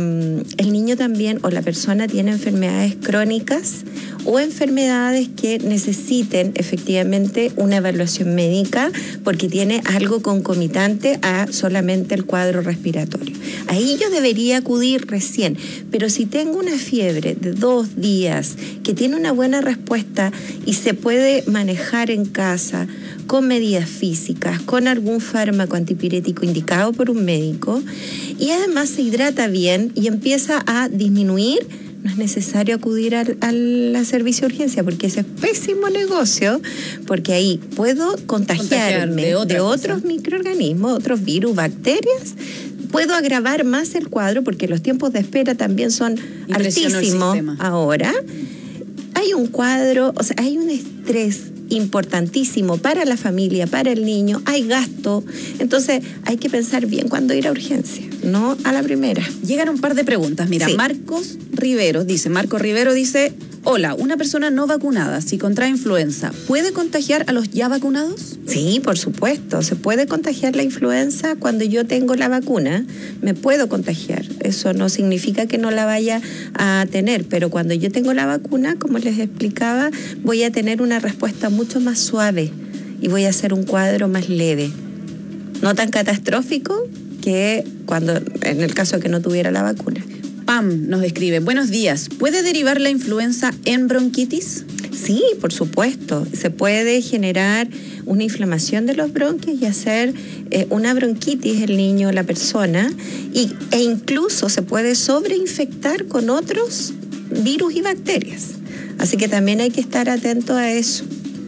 el niño también o la persona tiene enfermedades crónicas o enfermedades que necesiten efectivamente una evaluación médica porque tiene algo concomitante a solamente el cuadro respiratorio. Ahí yo debería acudir recién, pero si tengo una fiebre de 2 días que tiene una buena respuesta y se puede manejar en casa con medidas físicas, con algún fármaco antipirético indicado por un médico y además se hidrata bien y empieza a disminuir, no es necesario acudir al servicio de urgencia porque ese es pésimo negocio, porque ahí puedo contagiarme de otros microorganismos, otros virus, bacterias. Puedo agravar más el cuadro porque los tiempos de espera también son altísimos ahora. Hay un cuadro, o sea, hay un estrés importantísimo para la familia, para el niño, hay gasto, entonces hay que pensar bien cuándo ir a urgencia, no a la primera. Llegan un par de preguntas, mira, sí. Marco Rivero dice, hola, una persona no vacunada, si contrae influenza, ¿puede contagiar a los ya vacunados? Sí, por supuesto, se puede contagiar la influenza cuando yo tengo la vacuna, me puedo contagiar, eso no significa que no la vaya a tener, pero cuando yo tengo la vacuna, como les explicaba, voy a tener una respuesta mucho más suave y voy a hacer un cuadro más leve, no tan catastrófico que cuando, en el caso de que no tuviera la vacuna. Pam nos escribe, buenos días, ¿puede derivar la influenza en bronquitis? Sí, por supuesto. Se puede generar una inflamación de los bronquios y hacer una bronquitis el niño o la persona e incluso se puede sobreinfectar con otros virus y bacterias. Así que también hay que estar atento a eso.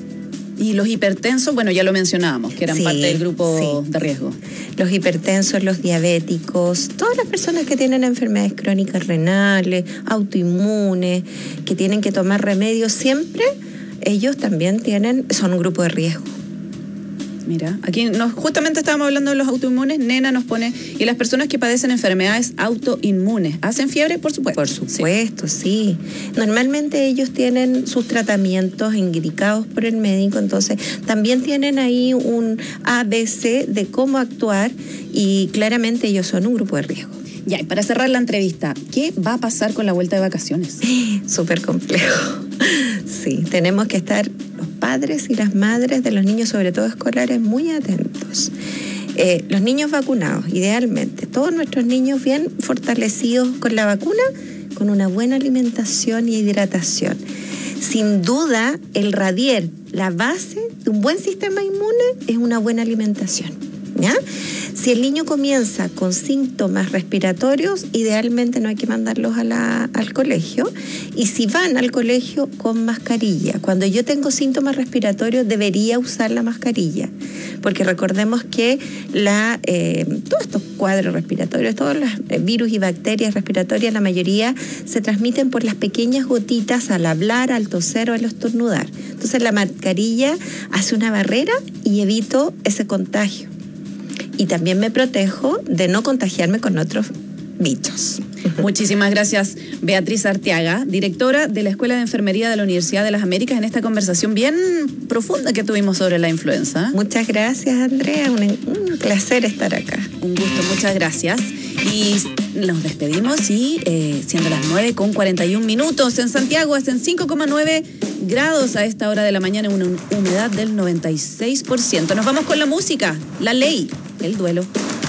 Y los hipertensos, bueno, ya lo mencionábamos, que eran parte del grupo de riesgo. Los hipertensos, los diabéticos, todas las personas que tienen enfermedades crónicas renales, autoinmunes, que tienen que tomar remedios siempre, ellos también son un grupo de riesgo. Mira, aquí justamente estábamos hablando de los autoinmunes, Nena nos pone, y las personas que padecen enfermedades autoinmunes, ¿hacen fiebre? Por supuesto. Por supuesto, sí. Normalmente ellos tienen sus tratamientos indicados por el médico, entonces también tienen ahí un ABC de cómo actuar y claramente ellos son un grupo de riesgo. Ya, y para cerrar la entrevista, ¿qué va a pasar con la vuelta de vacaciones? Súper complejo. Sí, tenemos que estar los padres y las madres de los niños, sobre todo escolares, muy atentos. Los niños vacunados, idealmente, todos nuestros niños bien fortalecidos con la vacuna, con una buena alimentación y hidratación. Sin duda, el Radier, la base de un buen sistema inmune es una buena alimentación, ¿ya? Si el niño comienza con síntomas respiratorios, idealmente no hay que mandarlos al colegio. Y si van al colegio, con mascarilla. Cuando yo tengo síntomas respiratorios, debería usar la mascarilla. Porque recordemos que todos estos cuadros respiratorios, todos los virus y bacterias respiratorias, la mayoría se transmiten por las pequeñas gotitas al hablar, al toser o al estornudar. Entonces la mascarilla hace una barrera y evito ese contagio. Y también me protejo de no contagiarme con otros bichos. Muchísimas gracias, Beatriz Arteaga, directora de la Escuela de Enfermería de la Universidad de las Américas, en esta conversación bien profunda que tuvimos sobre la influenza. Muchas gracias, Andrea. Un placer estar acá. Un gusto, muchas gracias. Y nos despedimos y siendo las 9:41 en Santiago, hasta en 5,9 grados a esta hora de la mañana, una humedad del 96%. Nos vamos con la música, La Ley, El Duelo.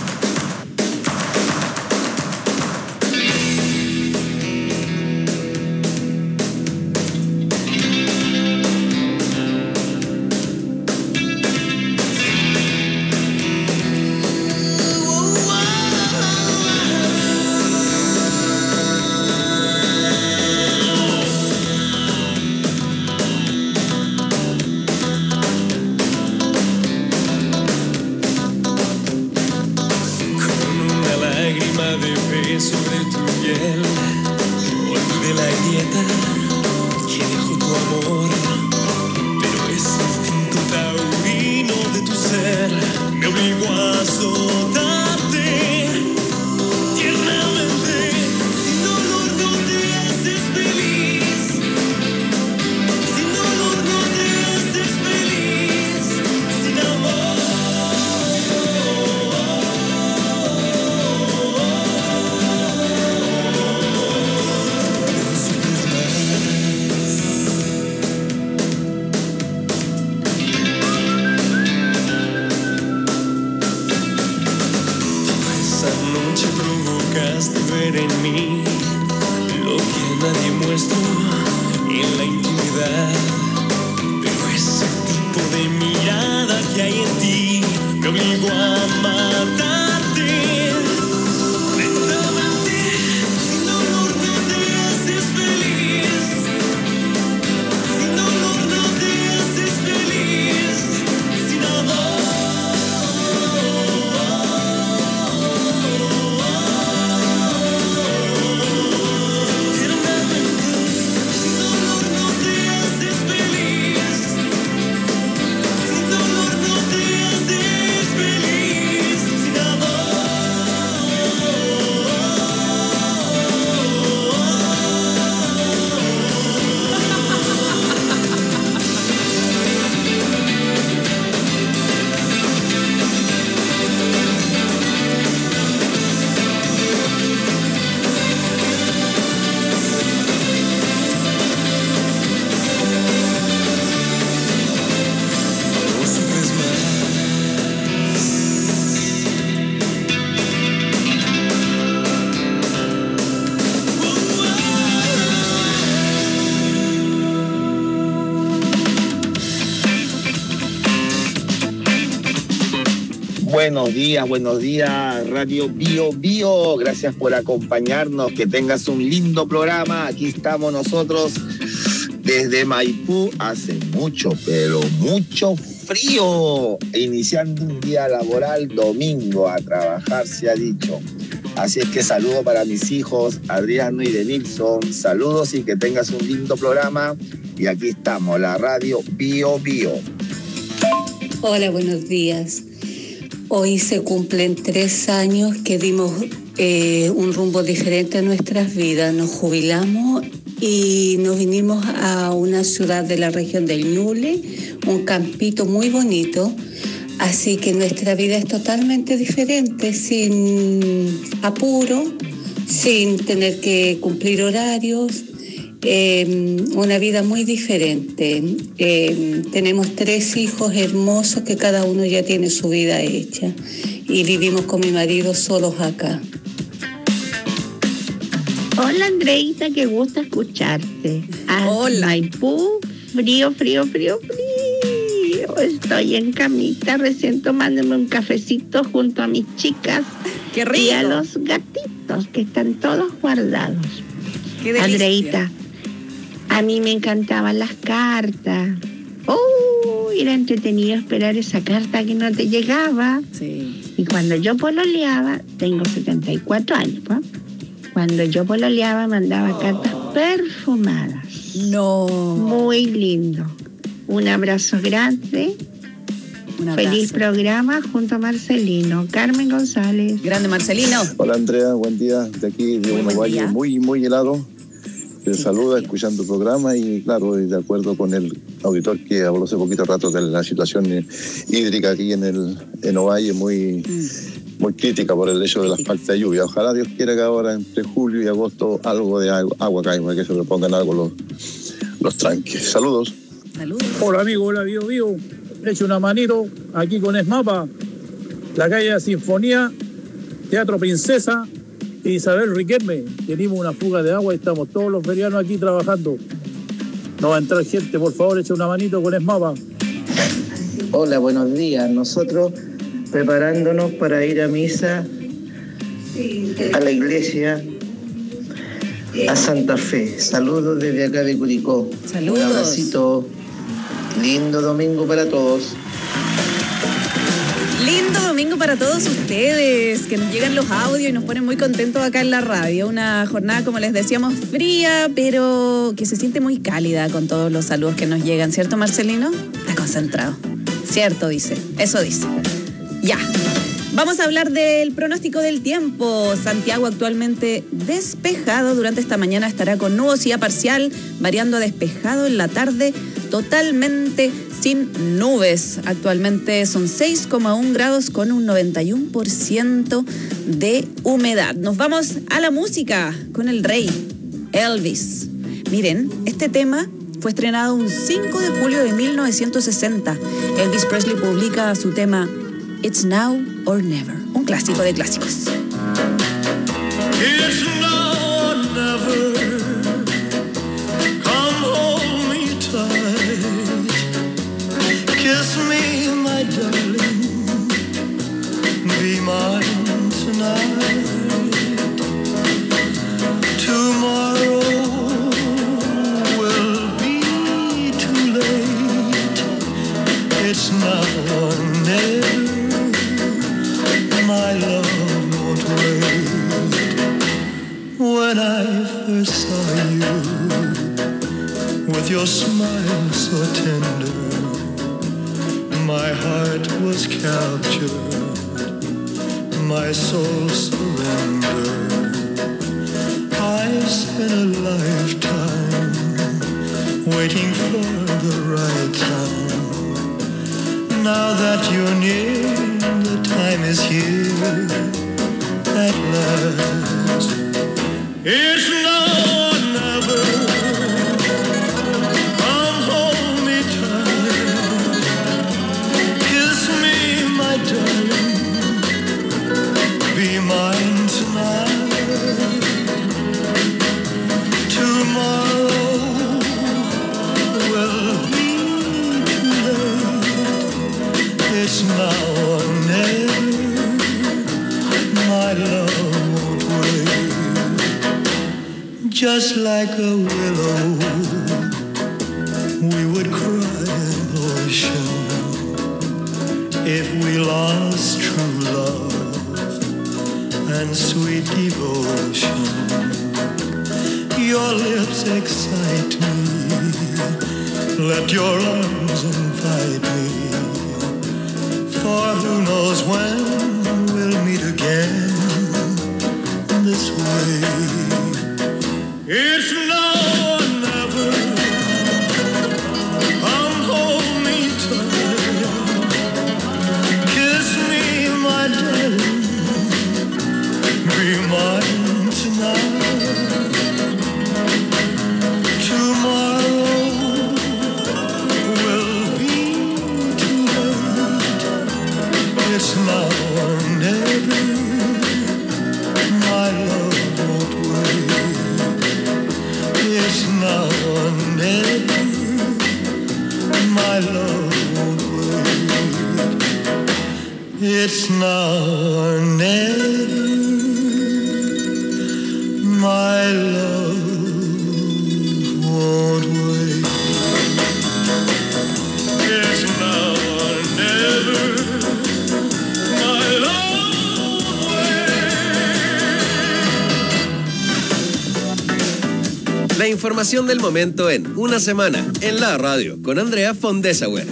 Buenos días, Radio Bio Bio. Gracias por acompañarnos. Que tengas un lindo programa. Aquí estamos nosotros desde Maipú. Hace mucho, pero mucho frío. Iniciando un día laboral domingo a trabajar, se ha dicho. Así es que saludo para mis hijos, Adriano y Denilson. Saludos y que tengas un lindo programa. Y aquí estamos, la Radio Bio Bio. Hola, buenos días. Hoy se cumplen 3 años que dimos un rumbo diferente a nuestras vidas. Nos jubilamos y nos vinimos a una ciudad de la región del Ñuble, un campito muy bonito. Así que nuestra vida es totalmente diferente, sin apuro, sin tener que cumplir horarios. una vida muy diferente. Tenemos 3 hijos hermosos que cada uno ya tiene su vida hecha y vivimos con mi marido solos acá. Hola Andreita, qué gusto escucharte. Hola. Maipú, frío. Estoy en camita recién tomándome un cafecito junto a mis chicas. ¡Qué rico! Y a los gatitos que están todos guardados. ¡Qué delicia! Andreita, a mí me encantaban las cartas. Era entretenido esperar esa carta que no te llegaba. Sí. Y cuando yo pololeaba, tengo 74 años, ¿no? Cuando yo pololeaba mandaba cartas perfumadas. No. Muy lindo. Un abrazo grande. Un abrazo. Feliz programa junto a Marcelino. Carmen González. Grande Marcelino. Hola Andrea, buen día. De aquí de un valle muy helado. Te saluda escuchando el programa y claro, de acuerdo con el auditor que habló hace poquito rato de la situación hídrica aquí en Ovalle, muy crítica por el hecho de la falta de lluvia. Ojalá Dios quiera que ahora entre julio y agosto algo de agua caiga, que se repongan algo los tranques. Saludos. Hola amigo, hola Bio. Eche una manito aquí con Esmapa, la calle Sinfonía, Teatro Princesa, Isabel Riquelme. Tenemos una fuga de agua y estamos todos los ferianos aquí trabajando. No va a entrar gente, por favor, eche una manito con Esmapa. Hola, buenos días. Nosotros preparándonos para ir a misa a la iglesia a Santa Fe. Saludos desde acá de Curicó. Saludos. Un abracito. Lindo domingo para todos. Lindo domingo para todos ustedes, que nos llegan los audios y nos ponen muy contentos acá en la radio. Una jornada, como les decíamos, fría, pero que se siente muy cálida con todos los saludos que nos llegan. ¿Cierto, Marcelino? Está concentrado. Cierto, dice. Eso dice. Ya. Vamos a hablar del pronóstico del tiempo. Santiago actualmente despejado. Durante esta mañana estará con nubosidad parcial, variando a despejado en la tarde, totalmente sin nubes. Actualmente son 6,1 grados con un 91% de humedad. Nos vamos a la música con el rey, Elvis. Miren, este tema fue estrenado un 5 de julio de 1960. Elvis Presley publica su tema It's Now or Never, un clásico de clásicos. It's now or never. Come hold me tight. Kiss me, my darling. Be mine tonight. Tomorrow will be too late. It's now or never. My love won't wait. When I first saw you, with your smile so tender, my heart was captured, my soul surrendered. I spent a lifetime waiting for the right time. Now that you're near, the time is here at last. It's now or never. Come hold me tight. Kiss me, my darling. Be mine tonight. Tomorrow will be too late. It's now or never. My love won't wait. Just like a willow, we would cry an ocean if we lost true love and sweet devotion. Your lips excite me, let your arms invite me, for who knows when we'll meet again this way. It's now or never. Come hold me tight. Kiss me, my darling. Be mine tonight. La información del momento en una semana en la radio con Andrea Fondesauer.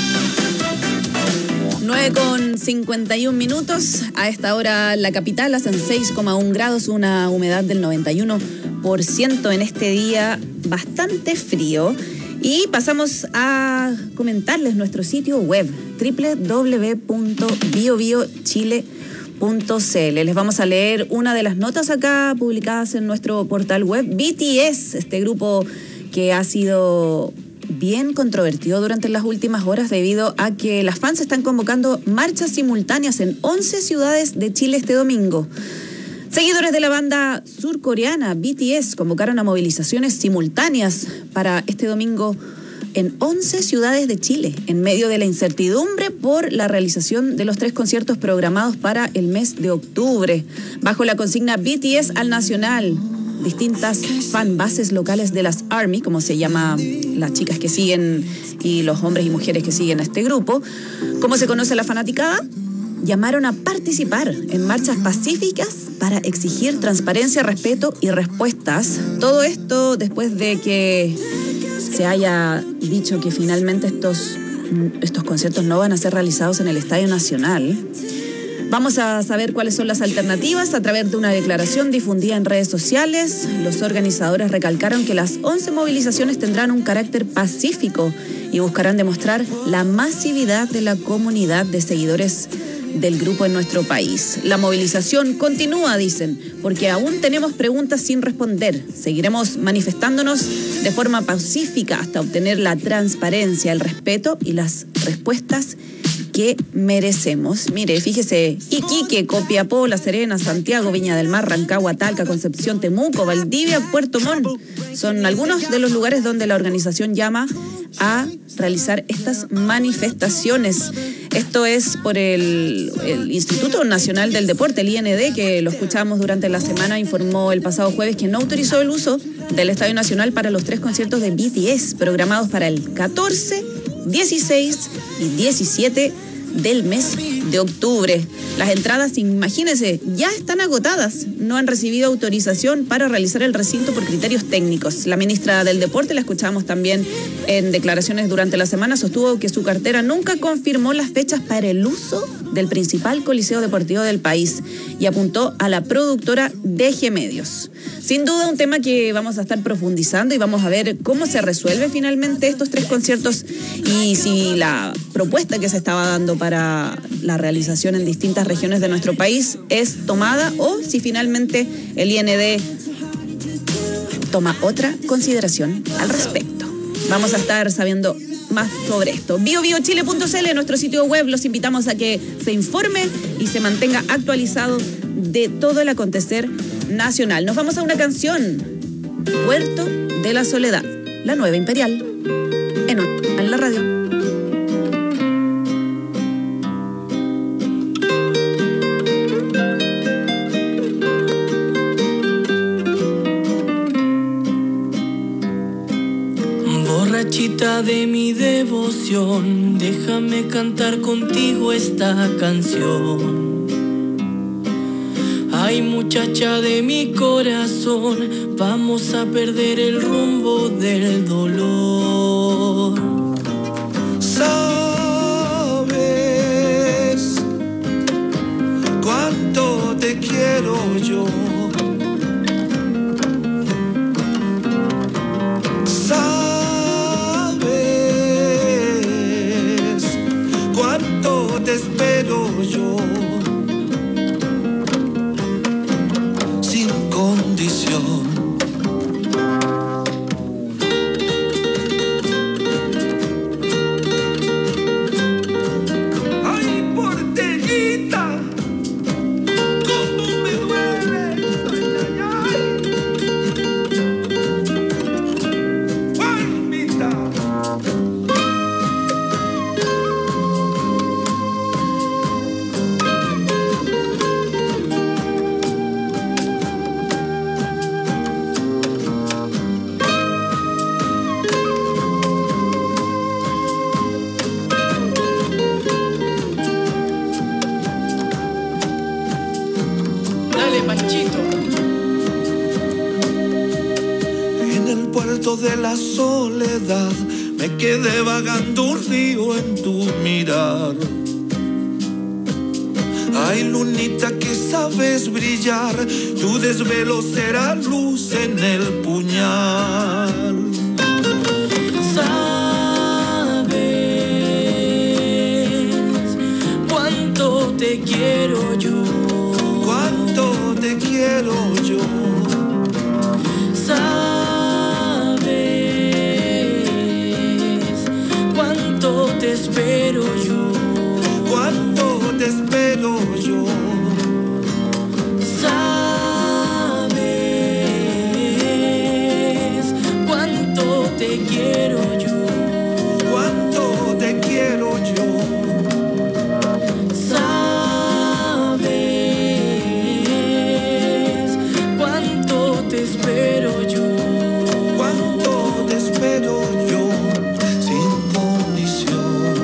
9:51. A esta hora la capital hacen 6,1 grados, una humedad del 91% en este día bastante frío. Y pasamos a comentarles nuestro sitio web www.biobiochile.cl. Les vamos a leer una de las notas acá publicadas en nuestro portal web. BTS, este grupo que ha sido bien controvertido durante las últimas horas debido a que las fans están convocando marchas simultáneas en 11 ciudades de Chile este domingo. Seguidores de la banda surcoreana BTS convocaron a movilizaciones simultáneas para este domingo en 11 ciudades de Chile, en medio de la incertidumbre por la realización de los 3 conciertos programados para el mes de octubre. Bajo la consigna BTS al Nacional, distintas fanbases locales de las ARMY, como se llama las chicas que siguen y los hombres y mujeres que siguen a este grupo, como se conoce la fanaticada, llamaron a participar en marchas pacíficas para exigir transparencia, respeto y respuestas. Todo esto después de que se haya dicho que finalmente estos conciertos no van a ser realizados en el Estadio Nacional. Vamos a saber cuáles son las alternativas a través de una declaración difundida en redes sociales. Los organizadores recalcaron que las 11 movilizaciones tendrán un carácter pacífico y buscarán demostrar la masividad de la comunidad de seguidores del grupo en nuestro país. La movilización continúa, dicen, porque aún tenemos preguntas sin responder. Seguiremos manifestándonos de forma pacífica hasta obtener la transparencia, el respeto y las respuestas que merecemos. Mire, fíjese, Iquique, Copiapó, La Serena, Santiago, Viña del Mar, Rancagua, Talca, Concepción, Temuco, Valdivia, Puerto Montt. Son algunos de los lugares donde la organización llama a realizar estas manifestaciones. Esto es por el Instituto Nacional del Deporte, el IND, que lo escuchamos durante la semana, informó el pasado jueves que no autorizó el uso del Estadio Nacional para los 3 conciertos de BTS programados para el 14, 16 y 17 del mes de octubre. Las entradas, imagínense, ya están agotadas. No han recibido autorización para realizar el recinto por criterios técnicos. La ministra del Deporte, la escuchamos también en declaraciones durante la semana, sostuvo que su cartera nunca confirmó las fechas para el uso del principal coliseo deportivo del país y apuntó a la productora DG Medios. Sin duda un tema que vamos a estar profundizando y vamos a ver cómo se resuelve finalmente estos 3 conciertos y si la propuesta que se estaba dando para la realización en distintas regiones de nuestro país es tomada o si finalmente el IND toma otra consideración al respecto. Vamos a estar sabiendo más sobre esto. biobiochile.cl, nuestro sitio web, los invitamos a que se informe y se mantenga actualizado de todo el acontecer nacional. Nos vamos a una canción, Puerto de la Soledad, la Nueva Imperial, en la radio. Borrachita de mi devoción, déjame cantar contigo esta canción. Ay, muchacha de mi corazón, vamos a perder el rumbo del dolor. Sabes cuánto te quiero yo. Sabes cuánto te espero yo. Ay, Porteñita, cómo me duele puerto de la soledad me quedé vagando un río en tu mirar. Ay, lunita que sabes brillar, tu desvelo será luz en el puñal. Sabes cuánto te quiero yo, cuánto te quiero yo. Sabes cuánto te espero yo, cuánto te espero yo. Sabes cuánto te quiero yo, cuánto te quiero yo. Sabes cuánto te espero yo, cuánto te espero yo, sin condición.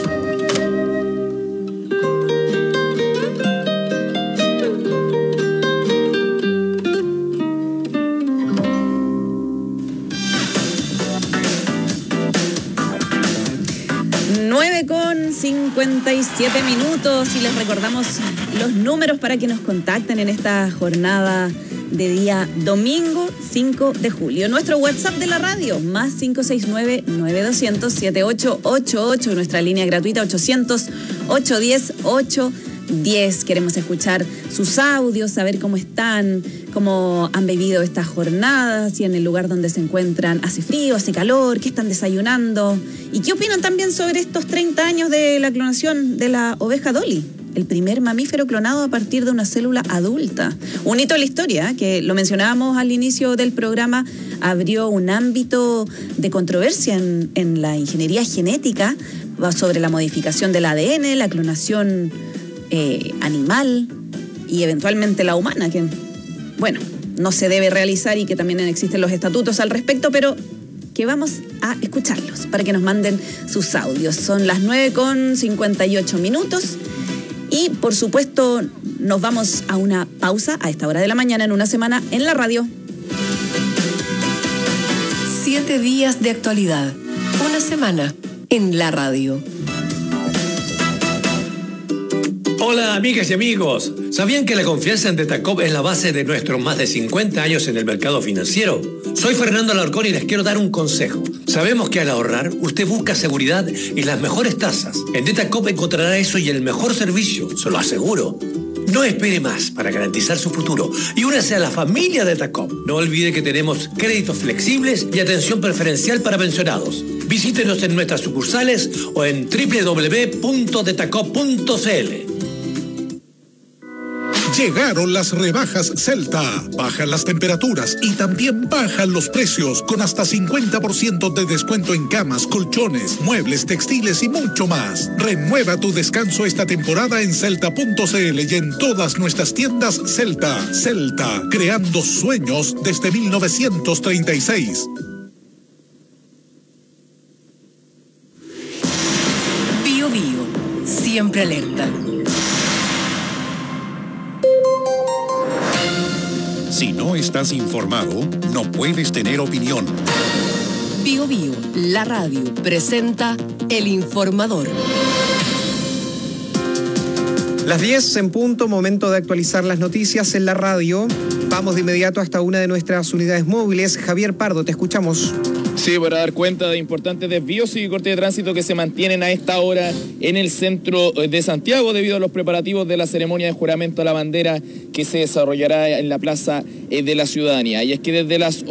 9:57 minutos y les recordamos los números para que nos contacten en esta jornada de día domingo 5 de julio. Nuestro WhatsApp de la radio, más 569-9200-7888, nuestra línea gratuita 800-810-810. Queremos escuchar sus audios, saber cómo están, cómo han vivido esta jornada, si en el lugar donde se encuentran hace frío, hace calor, qué están desayunando y qué opinan también sobre estos 30 años de la clonación de la oveja Dolly, el primer mamífero clonado a partir de una célula adulta. Un hito de la historia, que lo mencionábamos al inicio del programa, abrió un ámbito de controversia en la ingeniería genética sobre la modificación del ADN, la clonación animal y eventualmente la humana, que, bueno, no se debe realizar y que también existen los estatutos al respecto, pero que vamos a escucharlos para que nos manden sus audios. Son las 9:58 minutos. Y, por supuesto, nos vamos a una pausa a esta hora de la mañana en Una Semana en la Radio. 7 días de actualidad. Una semana en la radio. Hola, amigas y amigos. ¿Sabían que la confianza en Tetacop es la base de nuestros más de 50 años en el mercado financiero? Soy Fernando Alarcón y les quiero dar un consejo. Sabemos que al ahorrar, usted busca seguridad y las mejores tasas. En Tetacop encontrará eso y el mejor servicio, se lo aseguro. No espere más para garantizar su futuro y únase a la familia de Tetacop. No olvide que tenemos créditos flexibles y atención preferencial para pensionados. Visítenos en nuestras sucursales o en www.detacop.cl. Llegaron las rebajas Celta. Bajan las temperaturas y también bajan los precios con hasta 50% de descuento en camas, colchones, muebles, textiles y mucho más. Renueva tu descanso esta temporada en Celta.cl y en todas nuestras tiendas Celta. Celta, creando sueños desde 1936. Bio Bio, siempre alerta. Si no estás informado, no puedes tener opinión. Bio Bio, la radio, presenta El Informador. Las 10 en punto, momento de actualizar las noticias en la radio. Vamos de inmediato hasta una de nuestras unidades móviles. Javier Pardo, te escuchamos. Sí, para dar cuenta de importantes desvíos y cortes de tránsito que se mantienen a esta hora en el centro de Santiago debido a los preparativos de la ceremonia de juramento a la bandera que se desarrollará en la Plaza de la Ciudadanía. Y es que desde las